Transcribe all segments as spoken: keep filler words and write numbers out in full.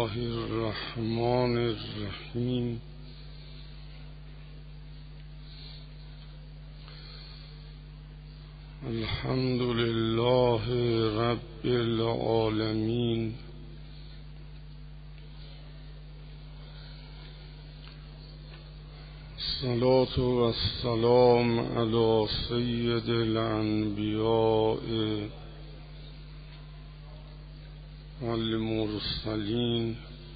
الله الرحمن الرحیم. الحمد لله رب العالمین. الصلاة والسلام علی سید الانبیاء والمرسلین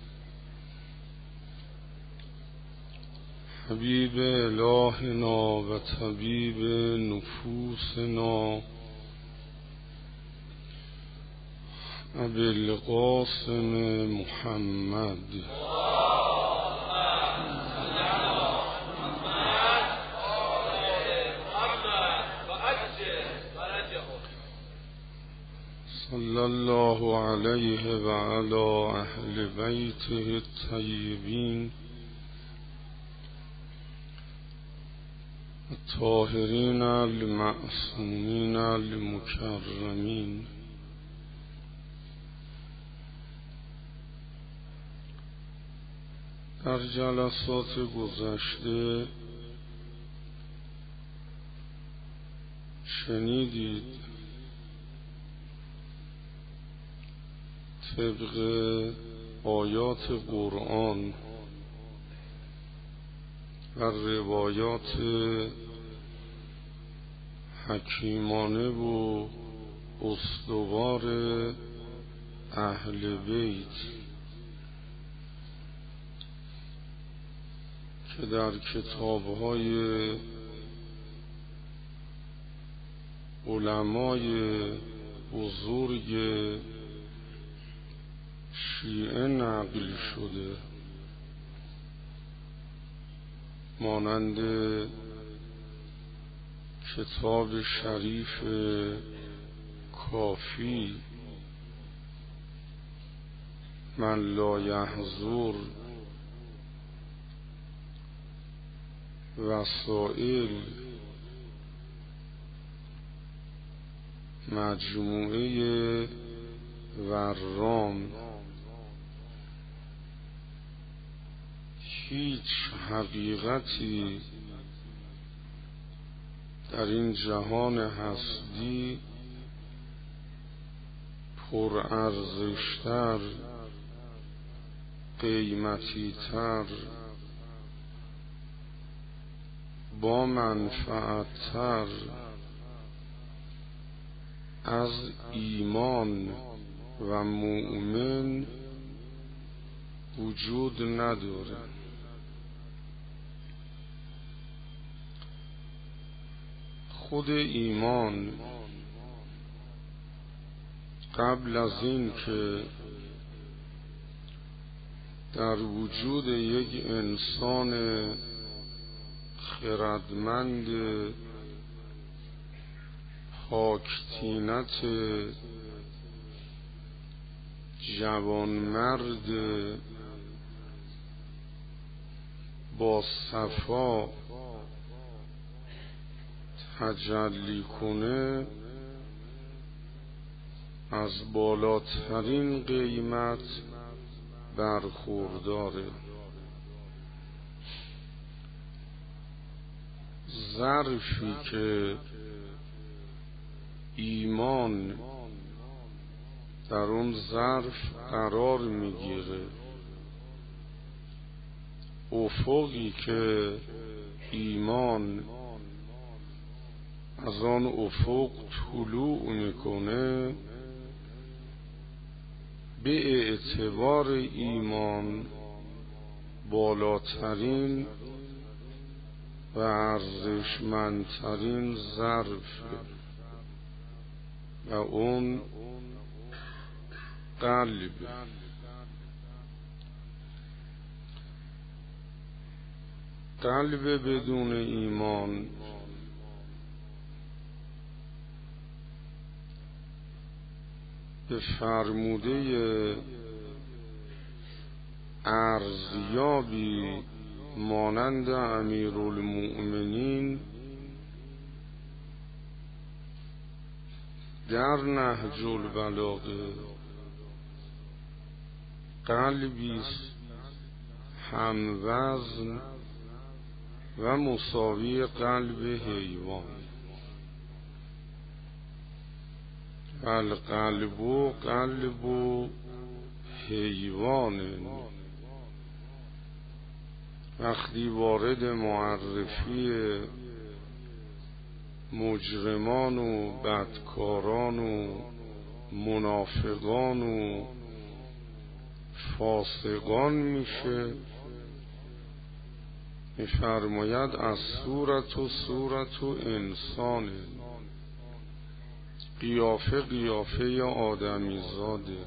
حبیب الهنا و طبیب نفوسنا ابی القاسم محمد صلی الله علیه و علی اهل بیته الطیبین الطاهرین المعصومین المکرمین. در جلسات گذشته شنیدید طبق آیات قرآن و روایات حکیمانه و استوار اهل بیت که در کتاب‌های علمای بزرگ شیعه نقل شده، مانند کتاب شریف کافی، من لا یحضر، وسائل، مجموعه ورام. هیچ حقیقتی در این جهان هستی پرارزشتر، قیمتیتر، با منفعتتر از ایمان و مؤمن وجود نداره. خود ایمان قبل از این که در وجود یک انسان خردمند پاکطینت جوانمرد با صفا تجلی کنه، از بالاترین قیمت برخورداره. ظرفی که ایمان در اون ظرف قرار میگیره، افقی که ایمان از آن افق طلوع میکنه، به اعتبار ایمان بالاترین و ارزشمندترین ظرف و اون قلب. قلب بدون ایمان به فرموده ارزیابی مانند امیرالمؤمنین در نهج البلاغه قلبی است هموزن و مساوی قلب حیوان. القلب قلب حیوان. وقتی وارد معرفی مجرمان و بدکاران و منافقان و فاسقان میشه، میفرماید از صورت و صورت و انسان، قیافه قیافه آدمی زاده.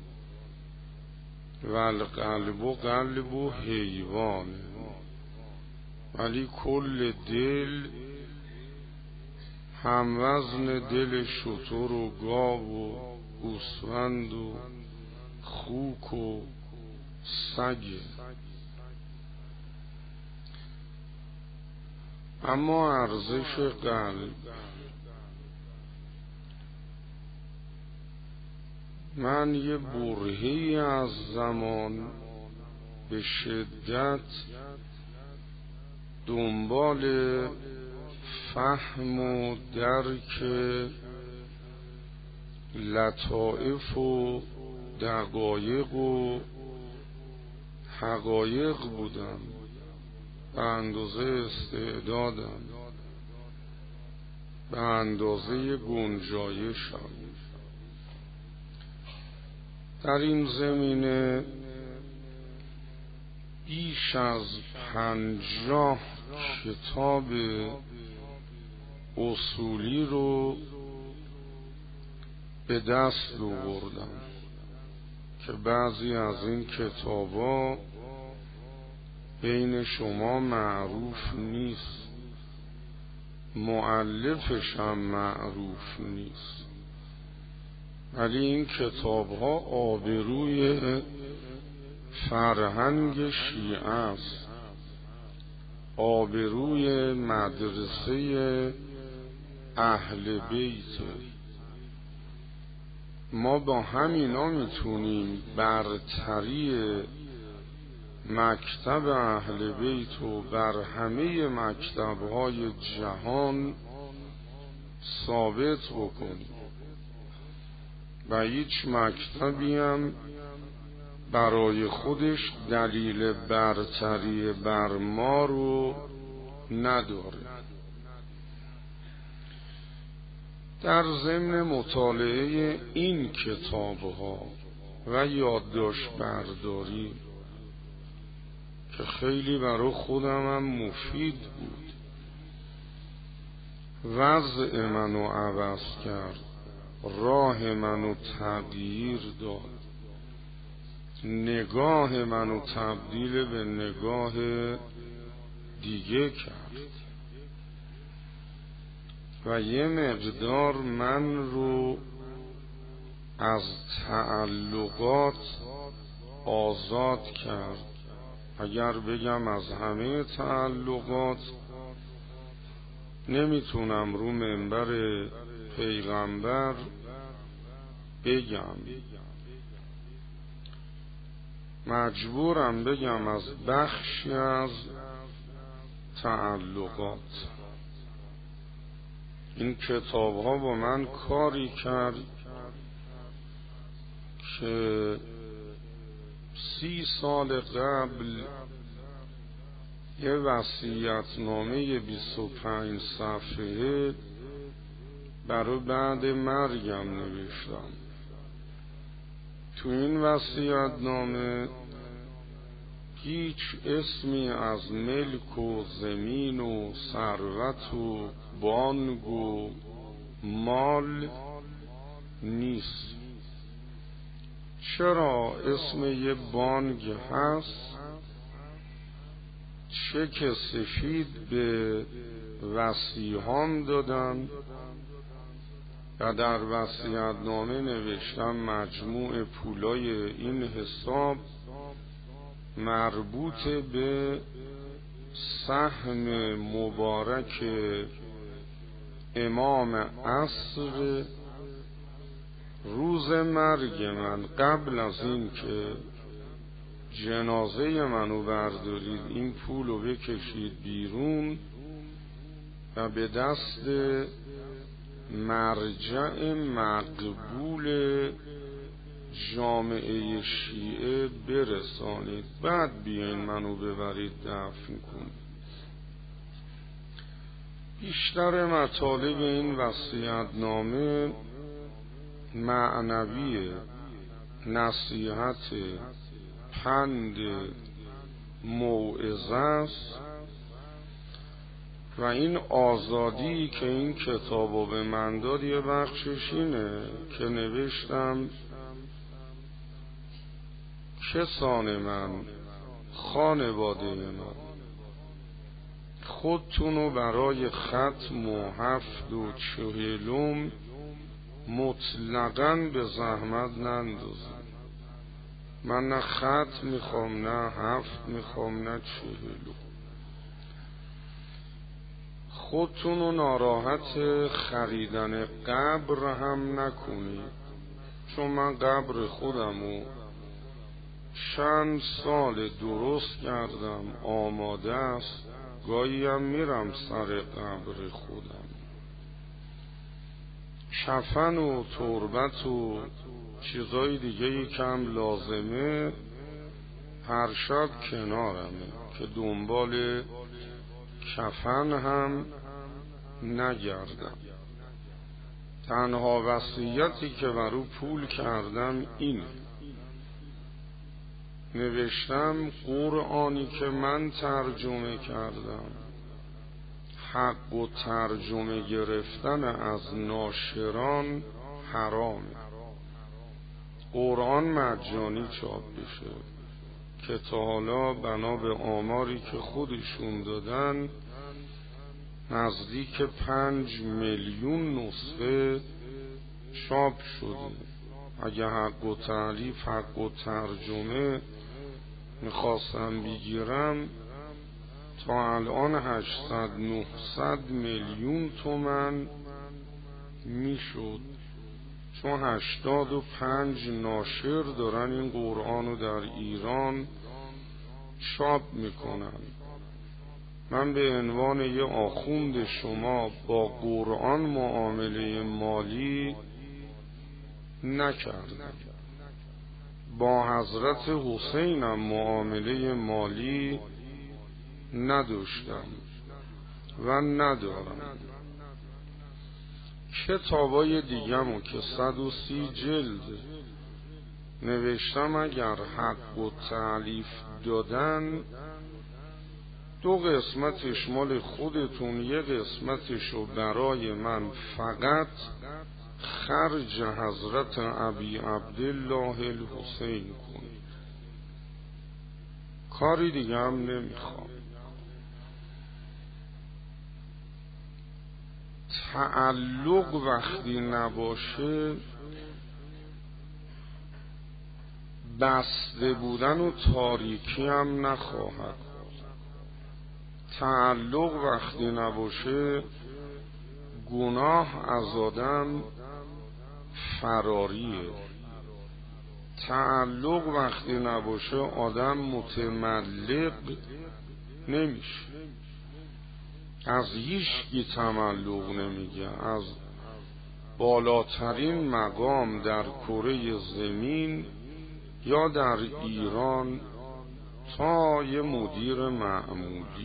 و القلب و قلب و حیوان، ولی کل دل هموزن دل شتر و گاو و گوسفند و خوک و سگه. اما ارزش قلب، من یه برهه‌ای از زمان به شدت دنبال فهم و درک لطائف و دقایق و حقایق بودم، به اندازه استعدادم، به اندازه گنجایشم. در این زمینه بیش از پنجاه کتاب اصولی رو به دست آوردم که بعضی از این کتابا بین شما معروف نیست، مؤلفش هم معروف نیست، ولی این کتاب ها آبروی فرهنگ شیعه است، آبروی مدرسه اهل بیت. ما با همینا میتونیم برتری مکتب اهل بیت و بر همه مکتب‌های جهان ثابت بکنیم و هیچ مکتبی هم برای خودش دلیل برتری بر ما رو نداره. در ضمن مطالعه این کتاب‌ها و یادداشت برداری که خیلی برای خودم هم مفید بود، وضع منو عوض کرد، راه منو تغییر داد، نگاه منو تبدیل به نگاه دیگه کرد و یه مقدار من رو از تعلقات آزاد کرد. اگر بگم از همه تعلقات، نمیتونم رو منبر پیغمبر بگم، مجبورم بگم از بخشی از تعلقات. این کتاب ها با من کاری کرد که سی سال قبل یه وصیت‌نامه بیست و پنج صفحه برای بعد مرگم نوشتم. تو این وصیت‌نامه هیچ اسمی از ملک و زمین و ثروت و بانگ و مال نیست. چرا اسم یه بانگ هست؟ چک سفید به وصیهام دادم و در وصیت‌نامه نوشتم مجموع پولای این حساب مربوط به سهم مبارک امام عصر روز مرگ من، قبل از این که جنازه منو بردارید، این پول رو بکشید بیرون و به دست مرجع مقبول جامعه شیعه برسانید، بعد بیاین منو ببرید دفن کنید. بیشتر مطالب این وصیت‌نامه معنوی، نصیحت، پند، موعظه است و این آزادی که این کتابو به من داد یه بخشش اینه که نوشتم کسان من، خانواده من، خودتونو برای ختم و هفت و چهلم مطلقاً به زحمت نندازید. من نه ختم میخوام، نه هفت میخوام، نه چهلم. خودتونو ناراحت خریدن قبر هم نکنید، چون من قبر خودمو چند سال درست کردم، آماده است، گاهی هم میرم سر قبر خودم. کفن و تربت و چیزای دیگه یکم لازمه، هر شب کنارمه که دنبال کفن هم نگردم. تنها وصیتی که برو پول کردم اینه، نوشتم قرآنی که من ترجمه کردم، حق و ترجمه گرفتن از ناشران حرامه. قرآن مجانی چاپ بشه که تا حالا بنا به آماری که خودشون دادن نزدیک پنج میلیون نسخه چاپ شده. اگه حق و تعریف، حق و ترجمه میخواستم بگیرم تا الان هشتصد نهصد میلیون تومن میشد، چون هشتاد و پنج ناشر دارن این قرآن رو در ایران چاپ میکنن. من به عنوان یه آخوند شما با قرآن معامله مالی نکردم، با حضرت حسینم معامله مالی نداشتم و ندارم. کتابای دیگمو که صد و سی جلد نوشتم اگر حق و تألیف دادن، دو قسمتش مال خودتون، یه قسمتشو برای من فقط خرج حضرت ابی عبدالله الحسین کنید، کاری دیگه هم نمیخوام. تعلق وقتی نباشه، بسته بودن و تاریکی هم نخواهد. تعلق وقتی نباشه گناه از آدم فراریه. تعلق وقتی نباشه آدم متملق نمیشه، از هیچکی تملق نمیگه. از بالاترین مقام در کره زمین یا در ایران تا یه مدیر معمولی،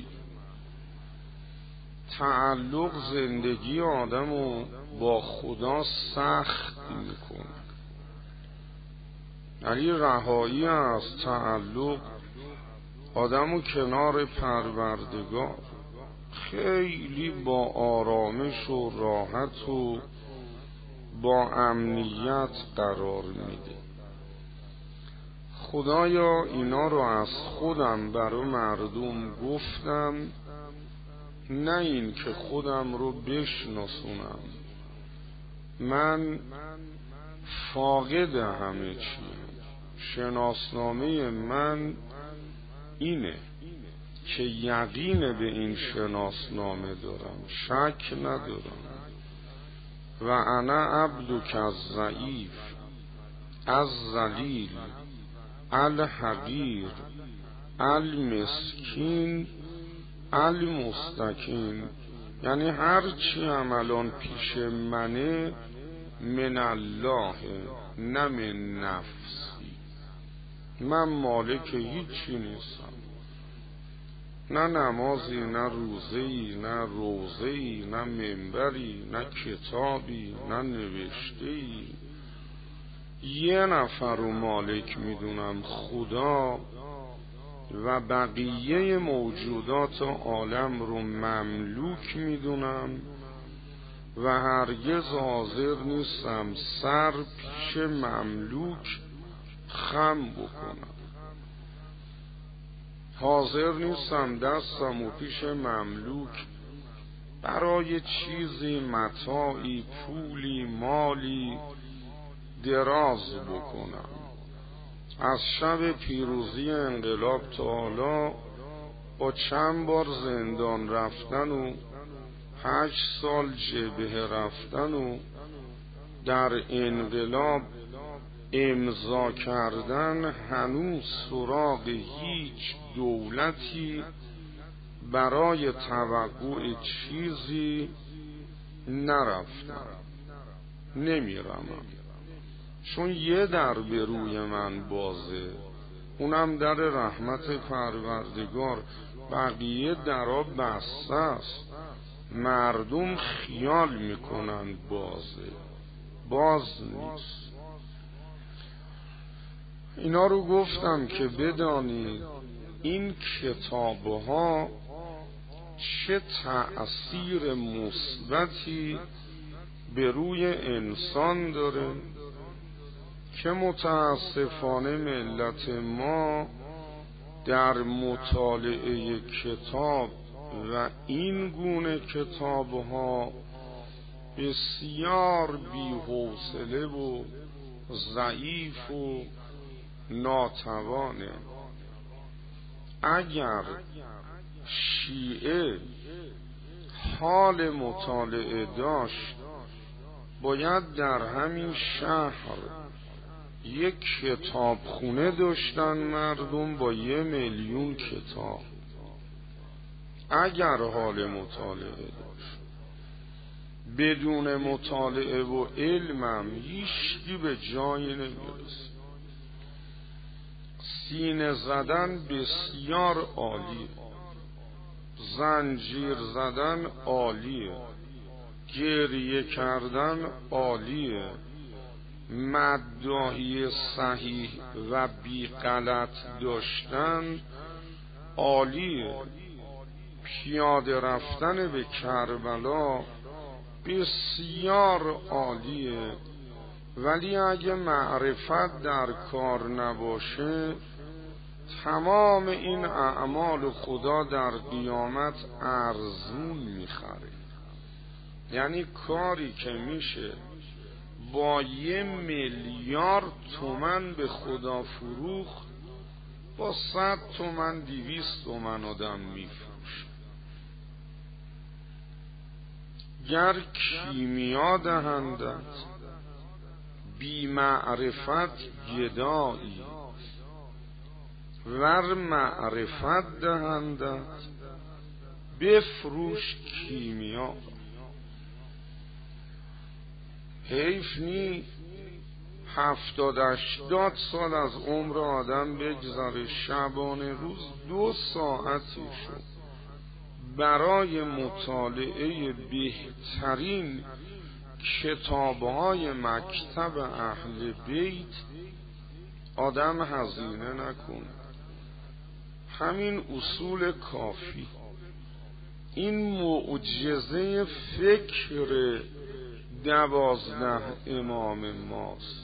تعلق زندگی آدمو با خدا سخت میکنه. یعنی رهایی از تعلق آدمو کنار پروردگار خیلی با آرامش و راحت و با امنیت قرار میده. خدایا اینا رو از خودم برای مردم گفتم، نه این که خودم رو بشناسونم. من فاقد همه چیم. شناسنامه من اینه که یقین به این شناسنامه دارم، شک ندارم. و انا عبدک الضعیف الذلیل الحقیر، المسکین، المستکین. یعنی هر چی هم الان پیش منه من الله، نه من نفسی. من مالک هیچی نیستم، نه نمازی، نه روزه‌ای، نه روزه‌ای، نه منبری، نه کتابی، نه نوشته‌ای. یه نفر رو مالک میدونم، خدا، و بقیه موجودات عالم رو مملوک میدونم و هرگز حاضر نیستم سر پیش مملوک خم بکنم. حاضر نیستم دستم و پیش مملوک برای چیزی، متاعی، پولی، مالی دراز بکنم. از شب پیروزی انقلاب تا حالا با چند بار زندان رفتن و هشت سال جبهه رفتن و در انقلاب امضا کردن، هنوز سراغ هیچ دولتی برای توقع چیزی نرفتم، نمیرم، چون یه در به روی من بازه، اونم در رحمت پروردگار. بقیه درا بسته است، مردم خیال میکنن بازه، باز نیست. اینا رو گفتم که بدانید این کتابها چه تأثیر مثبتی به روی انسان داره که متاسفانه ملت ما در مطالعه کتاب و این گونه کتابها بسیار بی‌حوصله و ضعیف و ناتوانه. اگر شیعه حال مطالعه داشت، باید در همین شهر یک کتابخونه داشتن مردم با یه میلیون کتاب. اگر حال مطالعه داشت، بدون مطالعه و علمم هیچی به جایی نمیرسه. سینه زدن بسیار عالیه، زنجیر زدن عالیه، گریه کردن عالیه، مداحی صحیح و بی غلط داشتن عالیه، پیاده رفتن به کربلا بسیار عالیه. ولی اگه معرفت در کار نباشه، تمام این اعمال خدا در قیامت ارزون میخره. یعنی کاری که میشه با یه میلیارد تومن به خدا فروخت، با صد تومن دویست تومن آدم میفروشه. گر کیمیا دهندت بی معرفت گدایی، ور معرفت دهندت بفروش کیمیا. حیف نی هفتاد هشتاد سال از عمر آدم بگذره، شبانه روز دو ساعتی شد برای مطالعه بهترین کتابهای مکتب اهل بیت آدم هزینه نکنه. همین اصول کافی، این معجزه فکر دوازده امام ماست.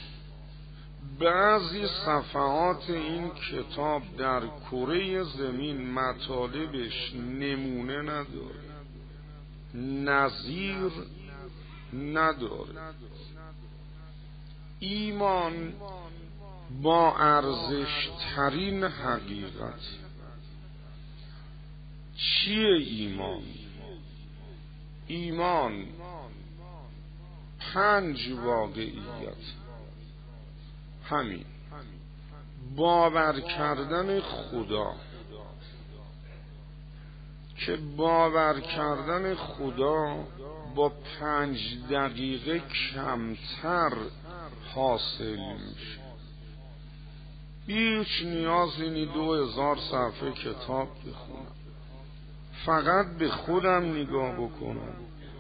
بعضی صفحات این کتاب در کره زمین مطالبش نمونه نداره، نظیر نداره. ایمان با ارزش ترین حقیقت. چیه ایمان؟ ایمان پنج واقعیت، همین باور کردن خدا، که باور کردن خدا با پنج دقیقه کمتر حاصل میشه. هیچ نیازی نی دو هزار صفحه کتاب بخونم، فقط به خودم نگاه بکنم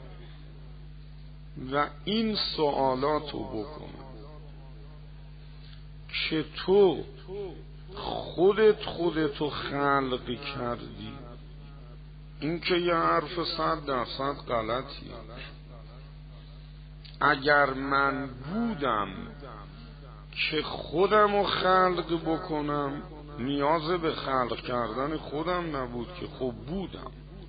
و این سوالاتو بکنم که تو خودت خودتو خلق کردی. این که یه حرف صد درصد غلطیه. اگر من بودم که خودمو خلق بکنم، نیاز به خلق کردن خودم نبود که. خب بودم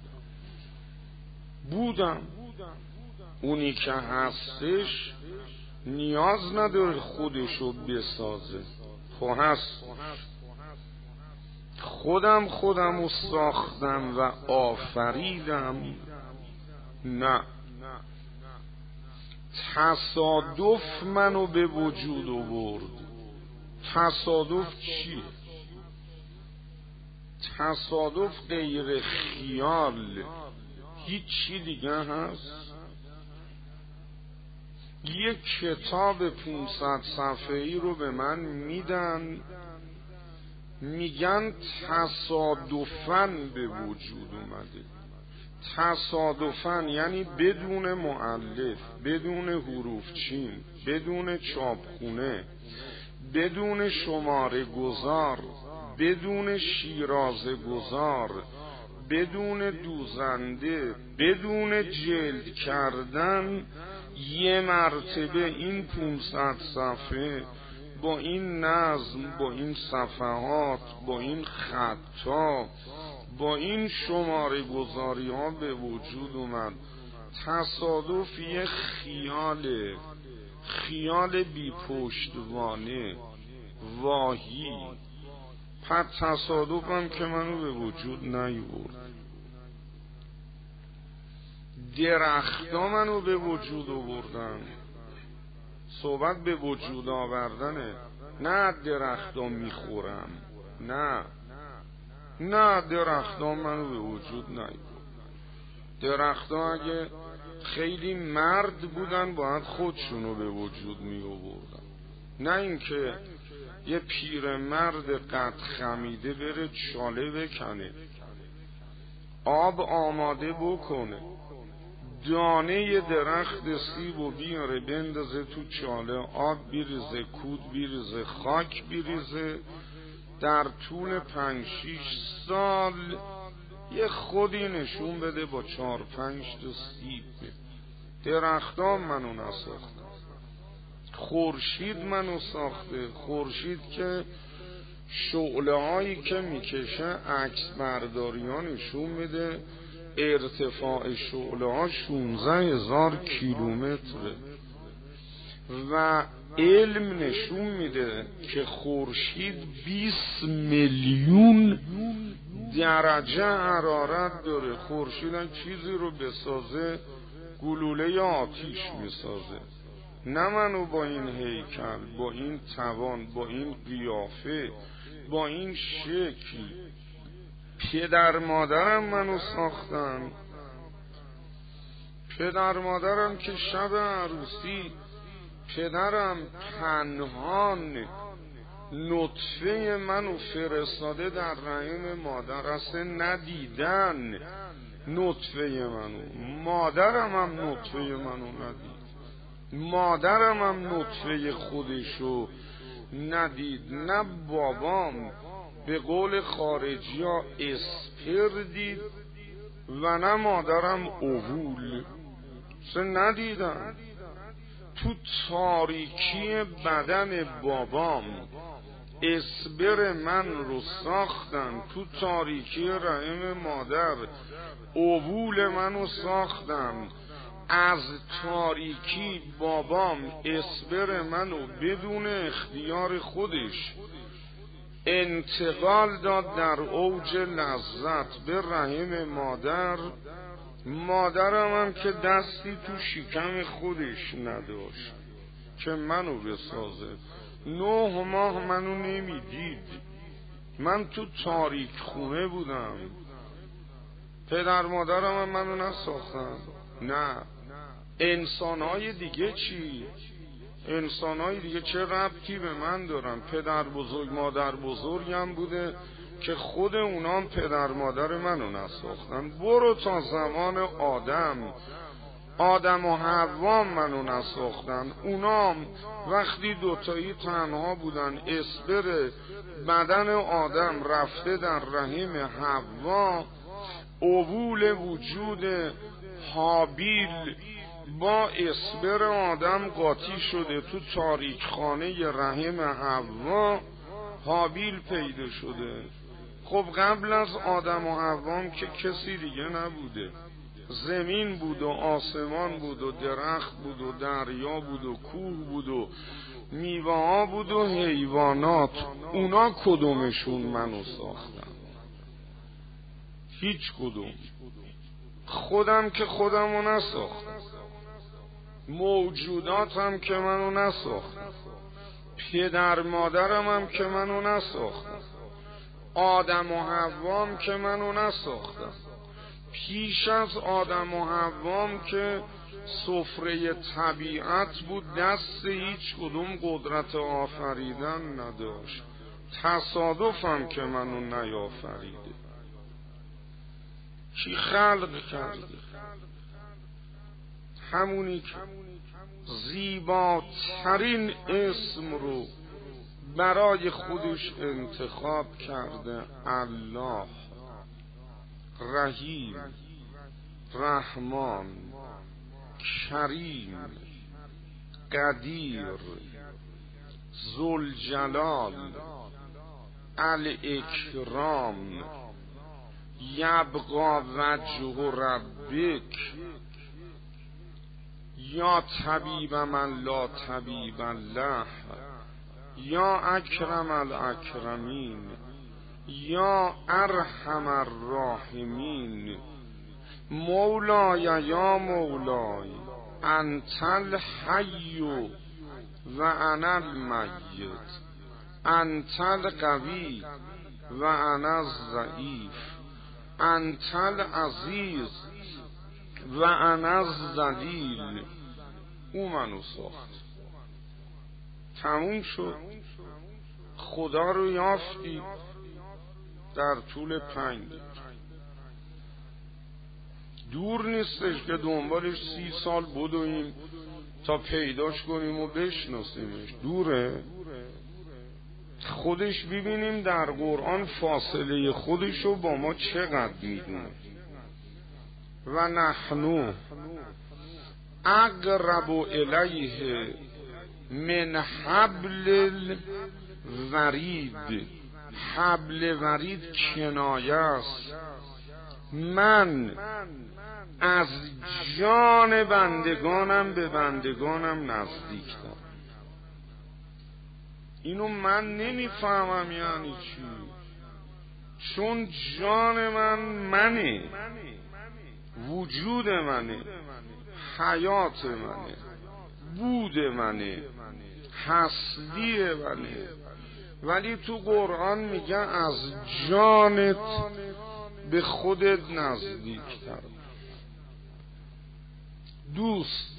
بودم اونی که هستش نیاز نداره خودشو بسازه. خب هست. خودم خودمو ساختم و آفریدم؟ نه، تصادف منو به وجود آورد. تصادف چیه؟ تصادف غیر خیال هیچ چی دیگه هست؟ یک کتاب پانصد صفحه‌ای رو به من میدن، میگن تصادفاً به وجود اومده. تصادفاً یعنی بدون مؤلف، بدون حروف چین، بدون چاپخونه، بدون شماره گذار، بدون شیرازه گذار، بدون دوزنده، بدون جلد کردن، یه مرتبه این پانصد صفحه با این نظم، با این صفحات، با این خطا، با این شماره گذاری ها به وجود اومد. تصادف یه خیاله، خیال بی پشتوانه، واهی. پس تصادفم که منو به وجود نیورد. درختا منو به وجود آوردن. صحبت به وجود آوردنه، نه درختا میخورم. نه نه درختا منو به وجود نیورد. درختا اگه خیلی مرد بودن باید خودشونو به وجود می آوردن، نه اینکه یه پیر مرد قد خمیده بره چاله بکنه، آب آماده بکنه، دانه درخت سیب و بیاره بندازه تو چاله، آب بیریزه، کود بیریزه، خاک بیریزه، در طول پنج شیش سال یه خودی نشون بده با چار پنج تا سیب. درختان منو نساختن، خورشید منو ساخته. خورشید که شعله هایی که میکشه عکس برداری ها نشون میده ارتفاع شعله ها شانزده هزار کیلومتره و علم نشون میده که خورشید بیست میلیون درجه حرارت داره. خورشید هم چیزی رو بسازه گلوله آتیش میسازه. نه منو با این هیکل، با این توان، با این قیافه، با این شکل. پدر مادرم منو ساختن. پدر مادرم که شب عروسی پدرم پنهان نطفه منو فرستاده در رحم مادر، اصلا ندیدن نطفه منو. مادرم هم نطفه منو ندید، مادرم هم نطفه خودشو ندید. نه بابام به قول خارجی ها اسپر دید و نه مادرم اوول، اصلا ندیدم. تو تاریکی بدن بابام اسبر من رو ساختن، تو تاریکی رحم مادر اوول منو ساختن. از تاریکی بابام اسبر منو بدون اختیار خودش انتقال داد در اوج لذت به رحم مادر. مادرم هم که دستی تو شکم خودش نداشت که منو بسازه. نه ماه منو نمیدید. من تو تاریک خونه بودم. پدر مادرم منو نساختن. نه. انسانهای دیگه چی؟ انسانهای دیگه چه ربطی به من دارن؟ پدر بزرگ مادر بزرگم بوده که خود اونام پدر مادر منو نساختن. برو تا زمان آدم، آدم و حوا منو نساختن. اونام وقتی دوتایی تنها بودن، اسبر بدن آدم رفته در رحم حوا، اوول وجود هابیل با اسبر آدم قاطی شده. تو تاریک خانه رحم حوا هابیل پیدا شده. خب قبل از آدم و حوام که کسی دیگه نبوده. زمین بود و آسمان بود و درخت بود و دریا بود و کوه بود و میوه ها بود و حیوانات. اونا کدومشون منو ساختن؟ هیچ کدوم. خودم که خودمو نساختم، موجوداتم که منو نساختم، پدر مادرم هم که منو نساختم، آدم و حوام که منو نساختم. پیش از آدم و حوام که سفره طبیعت بود، دست هیچ کدوم قدرت آفریدن نداشت. تصادفم که منو نیافریده. کی خلق کرده؟ همونی که زیباترین اسم رو برای خودش انتخاب کرده. الله، رحیم، رحمان، کریم، قدیر، ذوالجلال، الاکرام، یبقى وجه ربک، یا طبیب من لا طبیب له، یا اکرم الاکرمین، یا ارحم الراحمین. مولای یا مولای انت الحی و انا المیت، انت القوی و انا الضعیف، انت العزیز و انا الذلیل. او منو ساخت. تموم شد. خدا رو یافتی در طول پنج دور نیستش که دنبالش سی سال بدویم تا پیداش کنیم و بشناسیمش. دوره. خودش ببینیم در قرآن فاصله خودش رو با ما چقدر میدونه. و نحنو اقرب الیه من حبل الورید. حبل ورید کنایه است. من از جان بندگانم به بندگانم نزدیکترم. اینو من نمیفهمم یعنی چی. چون جان من منه، وجود منه، حیات منه، بود منه، هستی منه. ولی تو قرآن میگه از جانت به خودت نزدیکتر. دوست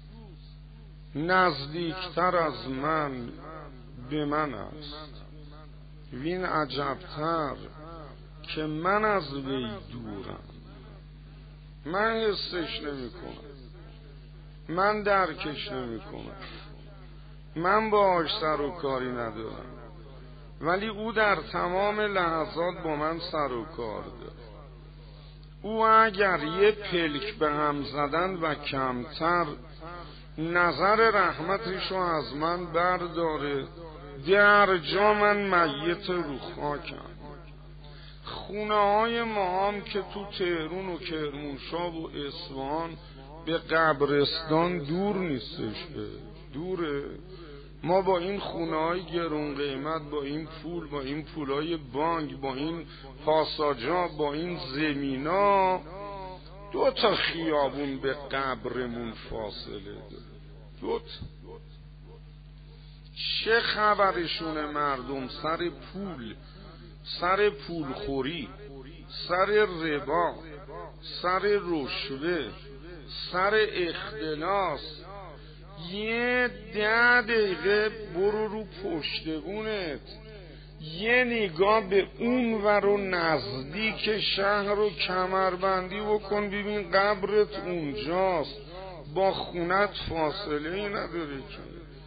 نزدیکتر از من به من است. وین عجبتر که من از وی دورم. من حسش نمی کنم، من درکش نمی کنم، من باهاش سر و کاری ندارم، ولی او در تمام لحظات با من سر و کار داره. او اگر یه پلک به هم زدن و کمتر نظر رحمتشو از من برداره، در جا من میت رو خاکم. خونه های ما هم که تو تهرون و کرمانشاه و اصفهان به قبرستان دور نیستش، دوره. ما با این خونه های گرون قیمت، با این پول، با این پولای بانک، با این پاساجا، با این زمینا، دو تا خیابون به قبرمون فاصله داره. دو تا. چه خبرشونه مردم سر پول، سر پولخوری، سر ربا، سر رشوه، سر اختلاس. یه ده دقیقه برو رو پشتگونت، یه نگاه به اون ور و نزدیک شهر رو کمربندی بکن، ببین قبرت اونجاست، با خونت فاصله ای نداره که.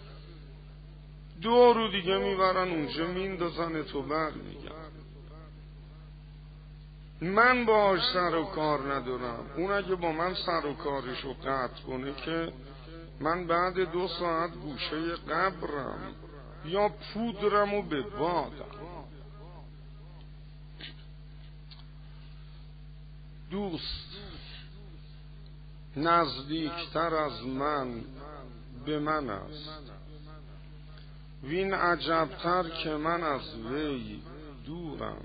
دو رو دیگه میبرن اونجا میندازن تو بر میگن. من باهاش سر و کار ندارم، اون اگه با من سر و کارشو قطع کنه که من بعد دو ساعت گوشه قبرم یا پودرم و به بادم. دوست نزدیکتر از من به من است، وین عجبتر که من از وی دورم.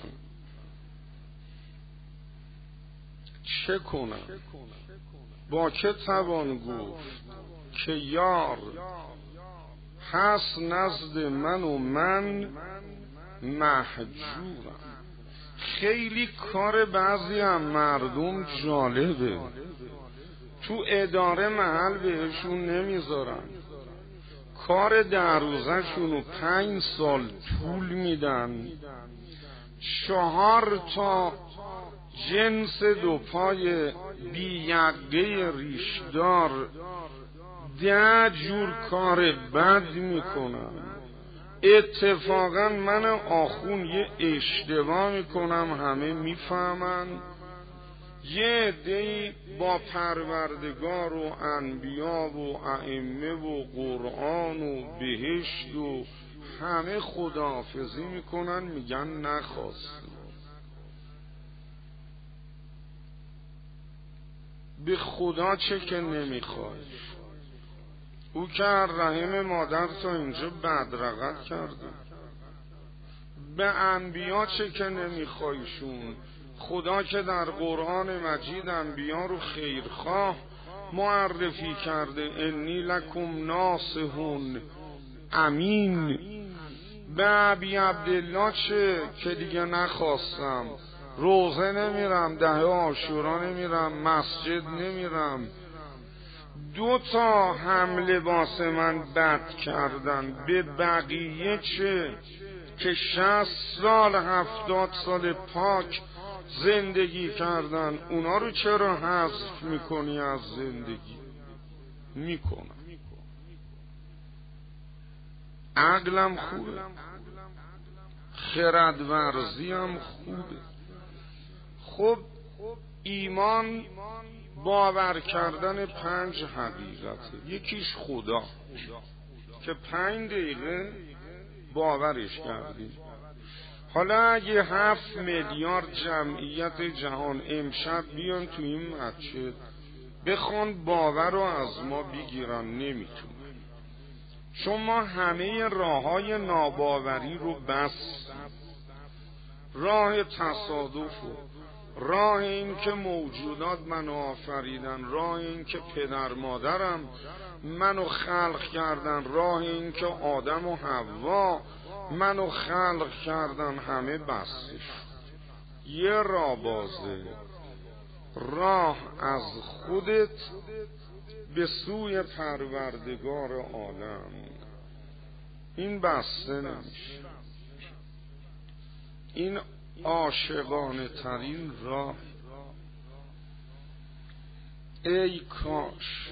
چه کنم با که توان گفت که یار هست نزد من و من محجورم. خیلی کار بعضی هم مردم جالبه، تو اداره محل بهشون نمیذارن، کار در روزشون رو پنج سال طول میدن، چهار تا جنس دو پای بی‌یقه ریشدار ده جور کار بد میکنم. اتفاقا من آخون یه اشتباه میکنم همه میفهمن، یه عده‌ای با پروردگار و انبیا و ائمه و قرآن و بهشت و همه خداحافظی میکنن، میگن نخواستیم. به خدا چه که نمیخوای، او که رحم مادر تا اینجا بدرقت کرده. به انبیا چه که نمیخوایشون، خدا که در قرآن مجید انبیا رو خیرخواه معرفی کرده، انی لکم ناصحون امین. به ابی عبدالله چه که دیگه نخواستم، روزه نمیرم، دهه عاشورا نمیرم، مسجد نمیرم. دو تا هم لباس من بد کردن، به بقیه چه که شصت سال هفتاد سال پاک زندگی کردن، اونا رو چرا حذف میکنی از زندگی؟ میکنم. عقلم خوبه، خردورزیم خوبه. خب ایمان باور کردن پنج حقیقته، یکیش خدا که پنج دقیقه باورش کردیم. حالا اگه هفت میلیارد جمعیت جهان امشب بیان تو این مسجد بخوان باور رو از ما بگیرن، نمیتونن، چون ما همه راه های ناباوری رو بس، راه تصادف و راه این که موجودات منو آفریدن، راه این که پدر مادرم منو خلق کردن، راه این که آدم و حوا منو خلق کردن، همه بسته شد. یه راه بازه، راه از خودت به سوی پروردگار عالم، این بسته نمیشه. این عاشقانه ترین راه. ای کاش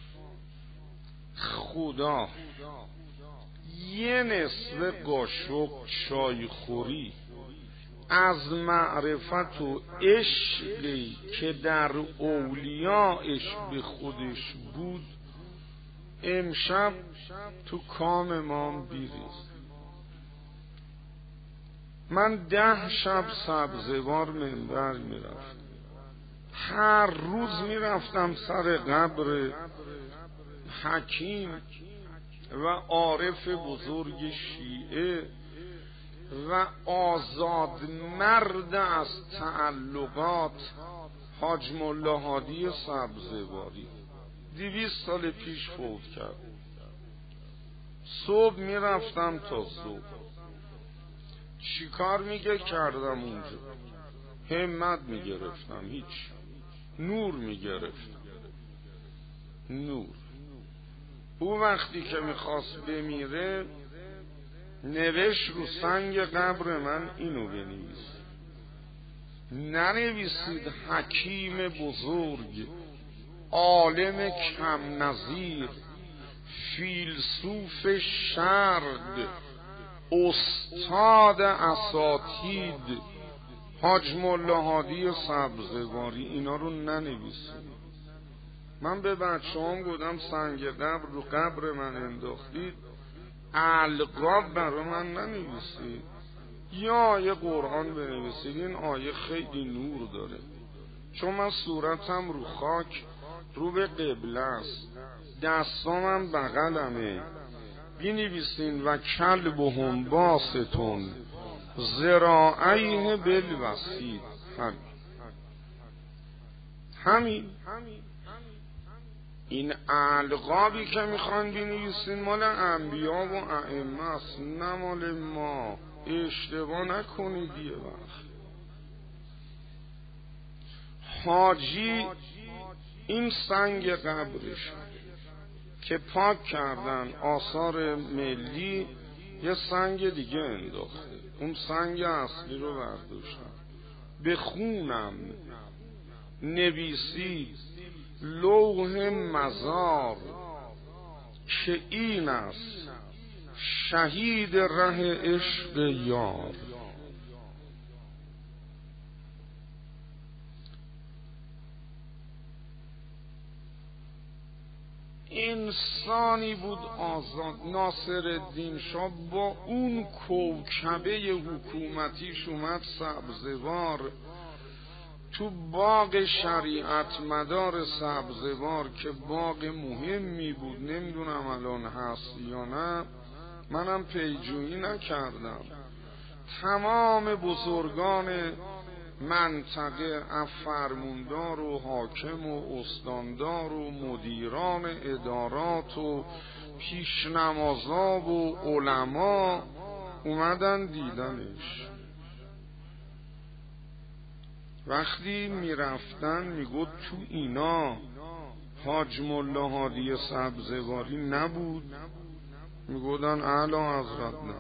خدا یه نصف قاشق چای خوری از معرفت و عشقی که در اولیاش به خودش بود امشب تو کام ما بیریز. من ده شب سبزوار منبر میرفتم، هر روز میرفتم سر قبر حکیم و عارف بزرگ شیعه و آزاد مرد از تعلقات حاج ملا هادی سبزواری. دویست سال پیش فوت کرد. صبح میرفتم تا صبح. چی کار میگه کردم اونجا؟ همت میگرفتم، هیچ. نور میگرفتم، نور. او وقتی که میخواست بمیره نوشت رو سنگ قبر من اینو بنویس. ننویسید حکیم بزرگ، عالم کم نظیر، فیلسوف شرق، استاد اساتید، حاج ملا هادی سبزواری. اینا رو ننویسید. من به بچه هم گفتم سنگ قبر رو قبر من انداختید، القاب برای من ننویسید، یا آیه قرآن بنویسید. این آیه خیلی نور داره، چون من صورتم رو خاک رو به قبله است، دستامم بغلمه. بنویسین و کلبهم باستون ذراعیه بالوصید. همین این القابی که میخوان بنویسین مال انبیا و ائمه است، نه مال ما. اشتباه نکنید. یه وقت حاجی این سنگ قبرش که پاک کردن آثار ملی، یه سنگ دیگه انداخته. اون سنگ اصلی رو برداشتن. به خونم نویسید لوح مزار که این است شهید ره عشق یار. انسانی بود آزاد. ناصرالدین شاه با اون کوکبه حکومتیش اومد سبزوار، تو باغ شریعت مدار سبزوار که باغ مهمی بود، نمیدونم الان هست یا نه، منم پیجویی نکردم. تمام بزرگان منطقه، فرماندار و حاکم و استاندار و مدیران ادارات و پیشنمازا و علما اومدن دیدنش. وقتی میرفتن میگفت تو اینا حاج ملا هادی سبزواری نبود؟ میگفتن اعلی حضرت نه.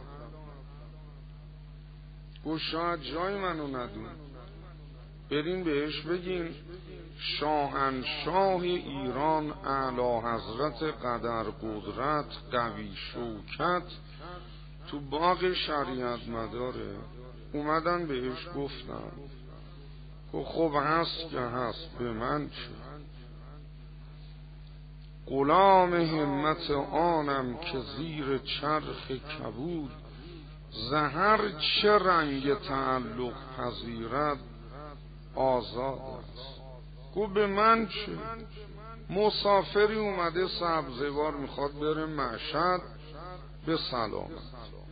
گفت شاید جای منو ندون، برین بهش بگین شاهنشاه ایران اعلی حضرت قدر قدرت قوی شوکت تو باغ شریعت مداره. اومدن بهش گفتن که خب هست که هست، به من چه؟ غلام همت آنم که زیر چرخ کبود، زهر چه رنگ تعلق پذیرد آزاد است. گفت به من چه؟ مسافری اومده سبزوار میخواد بره مشهد به سلامت.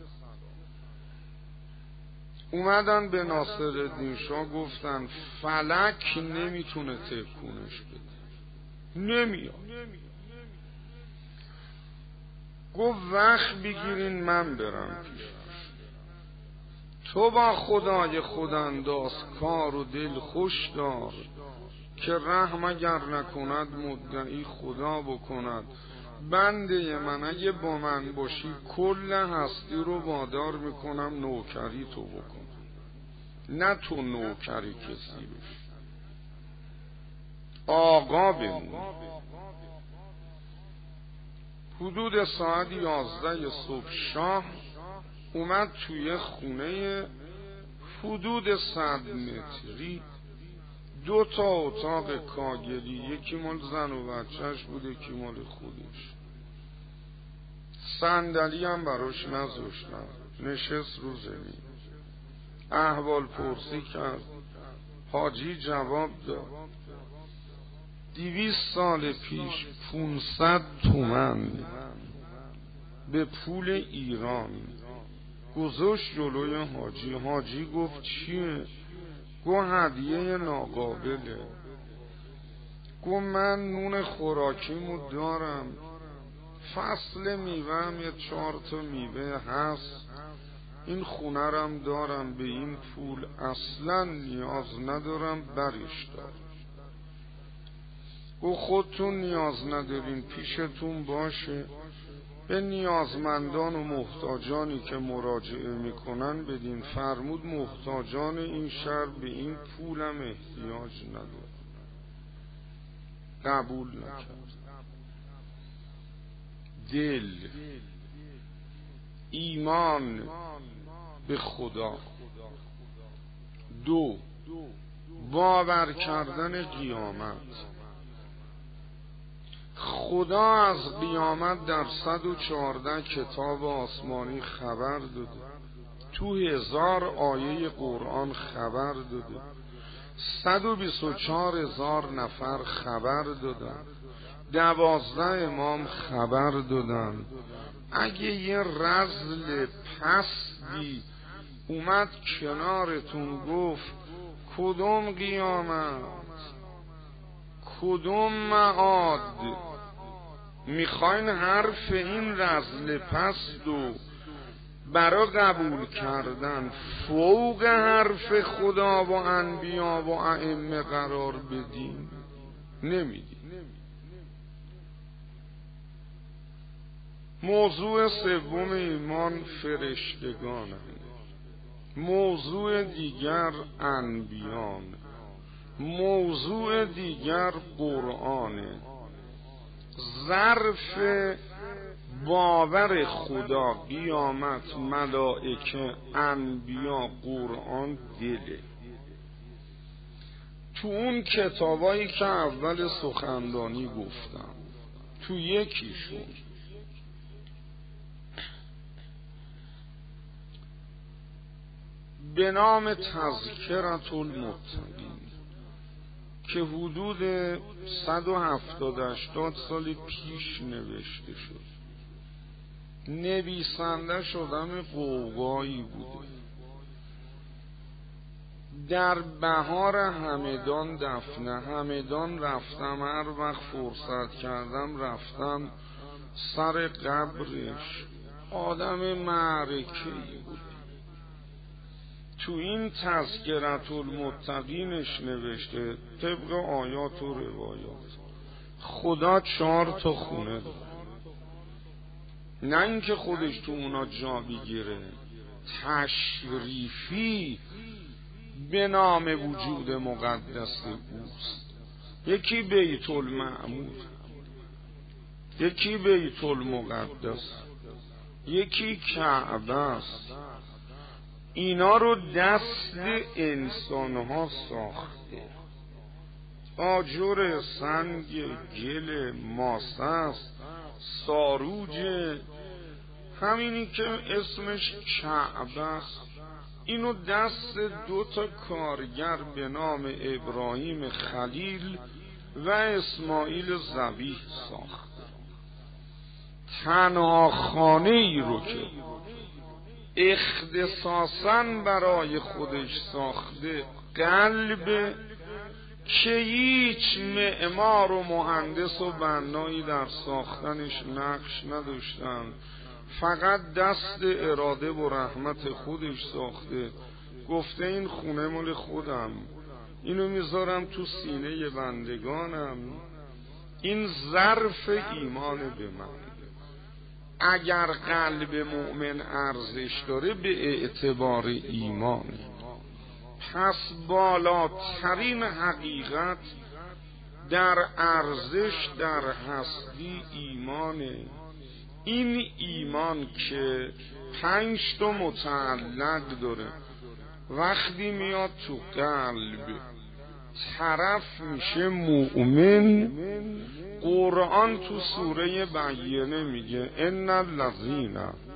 اومدن به ناصرالدین شاه گفتن فلک نمیتونه تکونش بده، نمیاد. گفت وقت بگیرین من برم پیشش. تو با خدای خودانداز کار و دل خوش دار، که رحم اگر نکند مدعی خدا بکند. بنده من اگه با من باشی کل هستی رو وادار میکنم نوکری تو بکن، نه تو نوکری کسی بشی. آقا بمون. حدود ساعت یازده صبح شاه اومد توی خونه حدود صد متری، دو تا اتاق کاگلی، یکی مال زن و بچهش بود، یکی مال خودش. صندلی هم براش نذاشتن، نشست رو زمین. احوال پرسی کرد. حاجی جواب داد دویست سال پیش پونصد تومن به پول ایران گذاشت جلوی حاجی. حاجی گفت چیه؟ گفت هدیه ناقابله. گفت من نون خوراکیمو دارم، فصل میوه هم یه چهار تا میوه هست، این خونه رم دارم، به این پول اصلا نیاز ندارم، برش دارم. او خودتون نیاز ندارین، پیشتون باشه، به نیازمندان و محتاجانی که مراجعه میکنن بدین. فرمود محتاجان این شهر به این پولم احتیاج نداره. قبول نکرد. دل، ایمان به خدا. دو، باور کردن قیامت. خدا از قیامت در صد و چهارده کتاب آسمانی خبر داده، تو هزار آیه قرآن خبر داده، صد و بیست و چهار هزار نفر خبر دادن، دوازده امام خبر دادن. اگه یه رذل پستی اومد کنارتون گفت کدوم قیامت، کدوم معاد، میخواین حرف این رذل پست و برا قبول کردن فوق حرف خدا و انبیا و ائمه قرار بدین؟ نمیدین. موضوع سوم ایمان فرشتگانه، موضوع دیگر انبیان، موضوع دیگر قرآنه. ظرف باور خدا، قیامت، ملائکه، انبیا، قرآن دله. تو اون کتابایی که اول سخنرانی گفتم، تو یکیشون به نام تذکرة المتقین که حدود صد و هفتاد هشتاد سال پیش نوشته شد، نویسنده شدن قوقایی بوده. در بهار همدان دفنه، همدان رفتم، هر وقت فرصت کردم رفتم سر قبرش. آدم معرکه‌ای بود. تو این تذکرة المتقینش نوشته طبق آیات و روایات خدا چهار تا خونه داره، نه اینکه خودش تو اونا جا بگیره، تشریفی به نام وجود مقدس اوست. یکی بیت المعمور، یکی بیت المقدس، یکی کعبه است. اینا رو دست انسان ها ساخته، آجر، سنگ، گل، ماسه است، ساروج، همینی که اسمش کعبه است. اینو دست دو تا کارگر به نام ابراهیم خلیل و اسماعیل ذبیح ساخته. تنها خانه ای رو که اختصاصاً برای خودش ساخته، قلب، که هیچ معمار و مهندس و بنایی در ساختنش نقش نداشتن، فقط دست اراده و رحمت خودش ساخته. گفته این خونه مال خودم، اینو میذارم تو سینه بندگانم. این ظرف ایمان به من. اگر قلب مؤمن ارزش داره به اعتبار ایمانه. پس بالاترین حقیقت در ارزش در هستی ایمانه. این ایمان که پنج تا متعلق داره، وقتی میاد تو قلب طرف میشه مؤمن. قرآن تو سوره بینه میگه ان الذین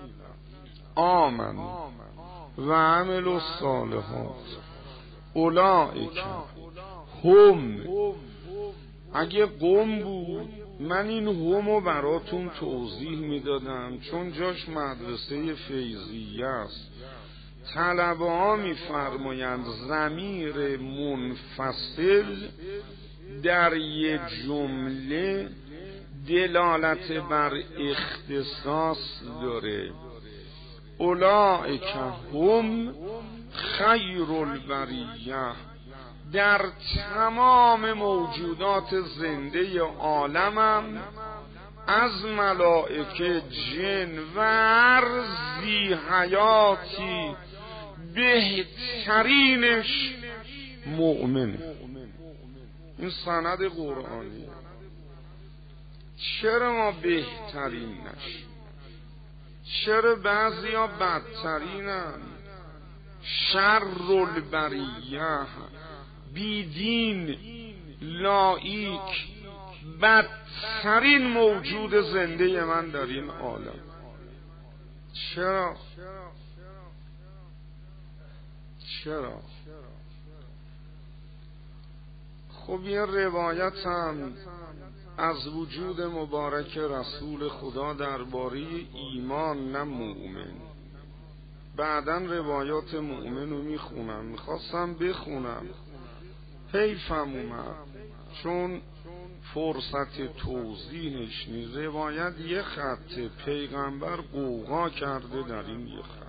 آمنوا و عملوا الصالحات اولئک هم. اگه قم بود من این همو براتون توضیح میدادم، چون جاش مدرسه فیضیه است. طلبه ها میفرمایند ضمیر منفصل در یه جمله دلالت بر اختصاص داره. اولئک هم خیر البریه، در تمام موجودات زنده عالمم از ملائکه، جن و هر ذی حیاتی بهترینش مؤمنه. این سند قرآنی. چرا ما بهترین نشیم؟ چرا بعضی ها بدترینن؟ شر البریه، بیدین، لایک، بدترین موجود زنده من در این عالم. چرا؟ چرا؟ خب یه روایت هم از وجود مبارک رسول خدا درباره ایمان، نه مؤمن. بعداً روایات مؤمن رو میخونم، میخواستم بخونم، حیفم اومد چون فرصت توضیحش نیست. روایت یه خطه، پیغمبر قوقا کرده در این یه خط.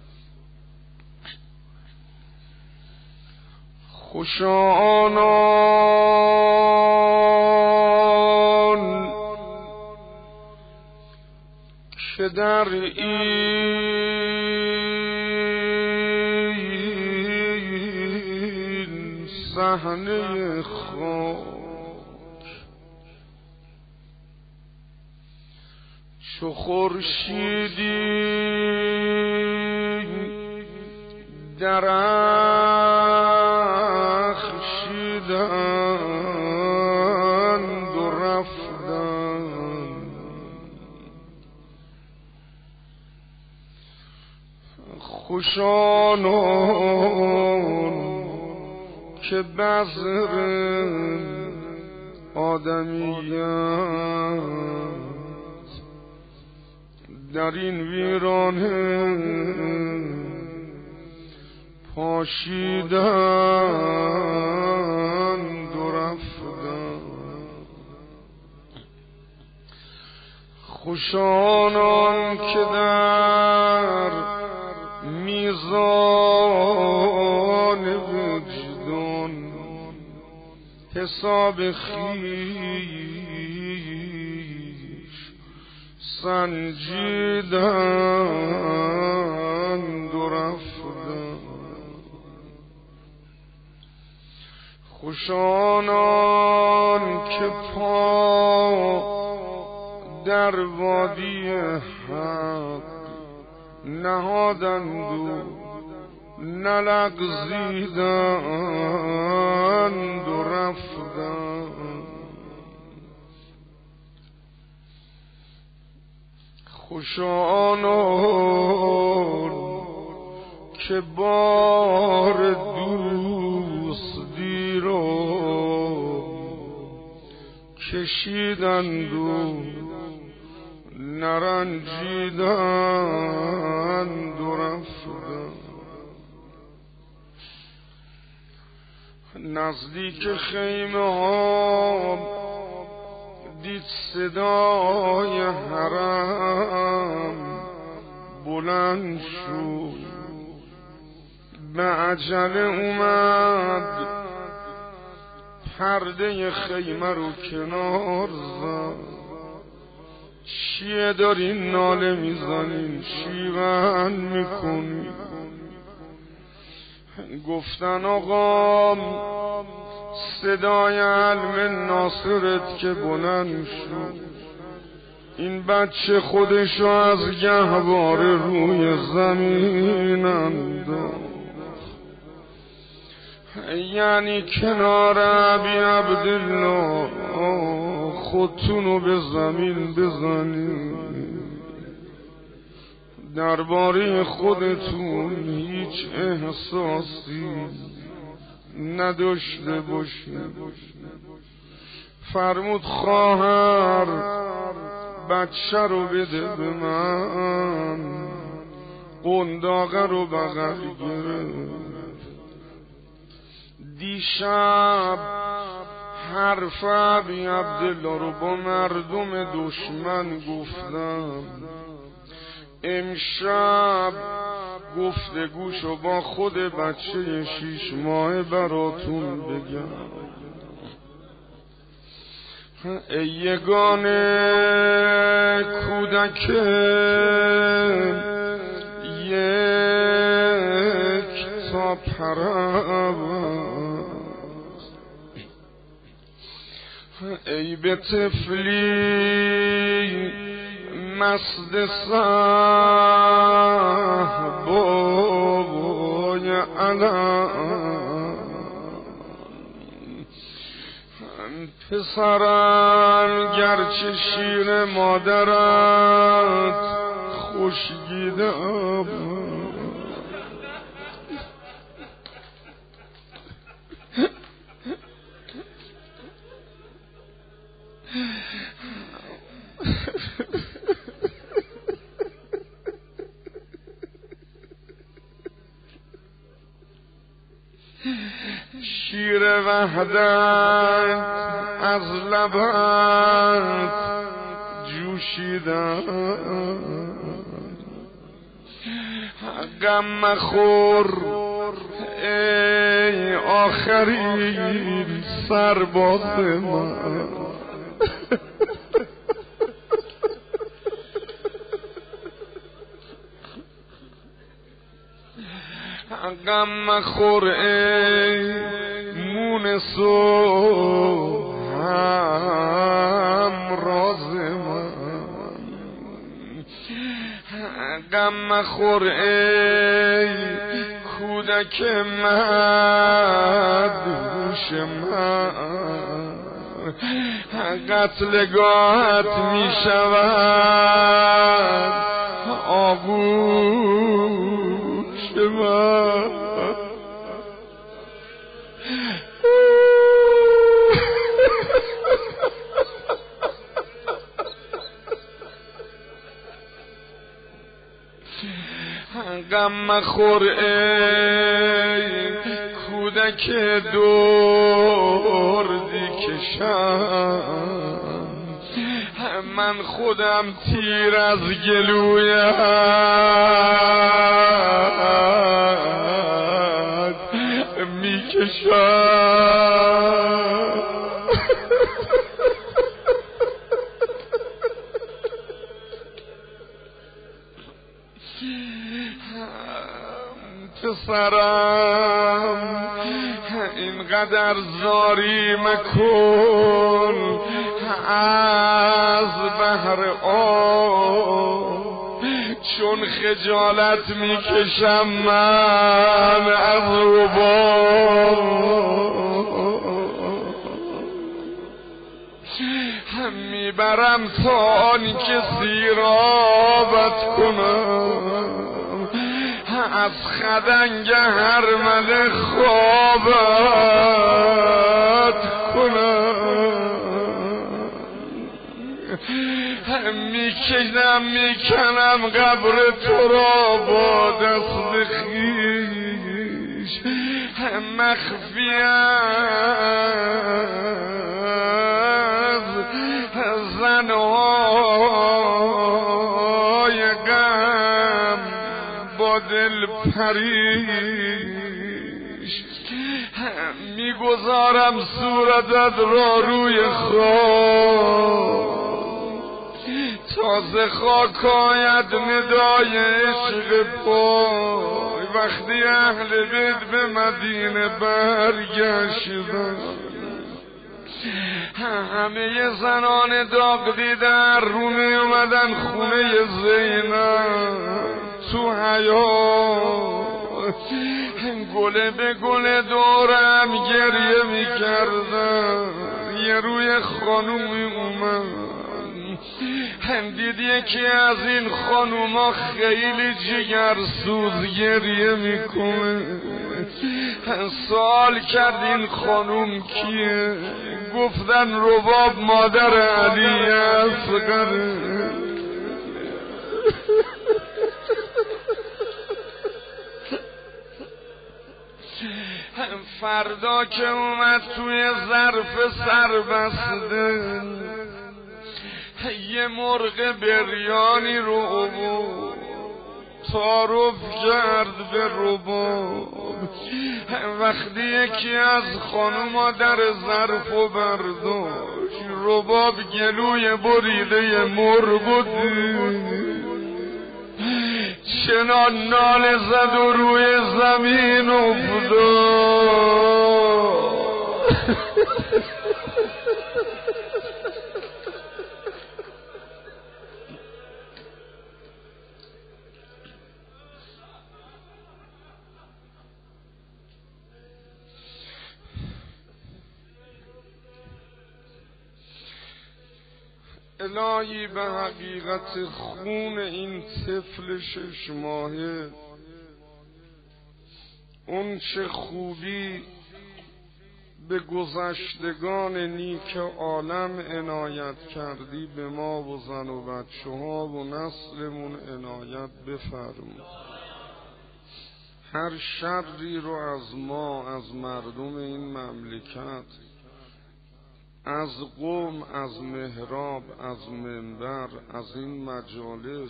خوشا آنان که در این صحنه خاک چو خورشیدی درخشیدند و رفتند. خوش آنان که بذر آدمیت در این ویرانه پاشیدند و رفتند. خوش آنان که در میزان وجدان حساب خویش سنجیدند و رفتند. خوش آنان که پا در وادی حق نهادند و نلغزیدند و رفتند. خوش آنان که بار دوستی را کشیدند و نرنجیدند و رفتند. نزدیک خیمه ها دید صدای حرم بلند شد، به عجله اومد پرده خیمه رو کنار زد. چیه دارین ناله میزنین، شیون میکنین؟ گفتن آقا صدای علم ناصرت که بلند شد، این بچه خودشو از گهواره روی زمین انداخت، یعنی کنار ابی عبدالله خودتونو به زمین بزنید، درباره خودتون هیچ احساسی نداشته باشید. فرمود خواهر بچه رو بده به من. قنداقه رو بغل گرفت. دیشب حرف ابی عبدالله رو با مردم دشمن گفتم، امشب گفتگوشو با خود بچه شیش ماه براتون بگم. ای یگانه کودک یک تا پرواز، ای به طفلی مست صحبای علم، پسرم گرچه شیر مادرت خوشگیدم، شیر وحدت از لبت جوشیدم، غم مخور ای آخرین سرباز من، غم مخور ای مونس و همراز من، غم مخور ای کودک مدهوش من، قتلگاهت می شود آغوش من. غم مخور ای کودک دردی کشم، من خودم تیر از گلویت میکشم، پسرم اینقدر زاری مکن از بحر آب، چون خجالت میکشم من از رباب، میبرم تا آن که سیرابت کنم، از خدنگ هرمل خوابت کنم، میکنم میکنم قبر تو را با دست خویش، مخفی از زنهای غم با دل پریش، میگذارم صورتت را روی خاک، تازه خاک آید ندای عشق پای، وقتی اهل بیت به مدینه برگشتن، همه زنان داغ دیدن رو می اومدن خونه زینب تو حیات، گله به گله دورم گریه می کردن، یه روی خانومی اومد دید یکی از این خانوما خیلی جگرسوز گریه میکنه، سوال کرد این خانوم کیه؟ گفتن رباب مادر علی اصغره. فردا که اومد توی ظرف سربسته یه مرغ بریانی رو عبور تعارف کرد به رباب. وقتی یکی از خانوما در ظرف و برداشت رباب گلوی بریده مرغ دید، چنان ناله زد و روی زمین افتاد. الهی به حقیقت خون این طفل شش ماهه اون چه خوبی به گذشتگان نیک عالم عنایت کردی به ما و زن و بچه ها و نسلمون عنایت بفرما. هر شری رو از ما، از مردم این مملکت، از قوم، از محراب، از منبر، از این مجالس،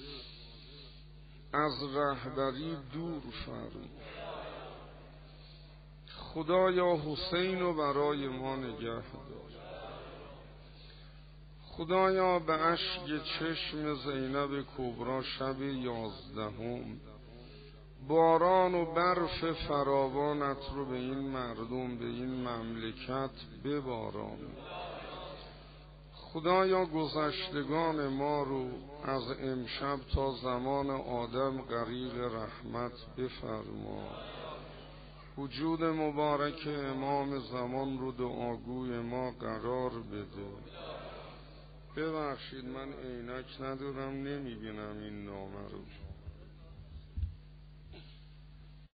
از رهبری دور فرما. خدایا حسین رو برای ما نگه دار. خدایا به اشک چشم زینب کبری شب یازدهم باران و برف فراوانت رو به این مردم، به این مملکت بباران. خدایا گذشتگان ما رو از امشب تا زمان آدم غریق رحمت بفرما. وجود مبارک امام زمان رو دعاگوی ما قرار بده. ببخشید من عینک ندارم نمیبینم این نامه رو.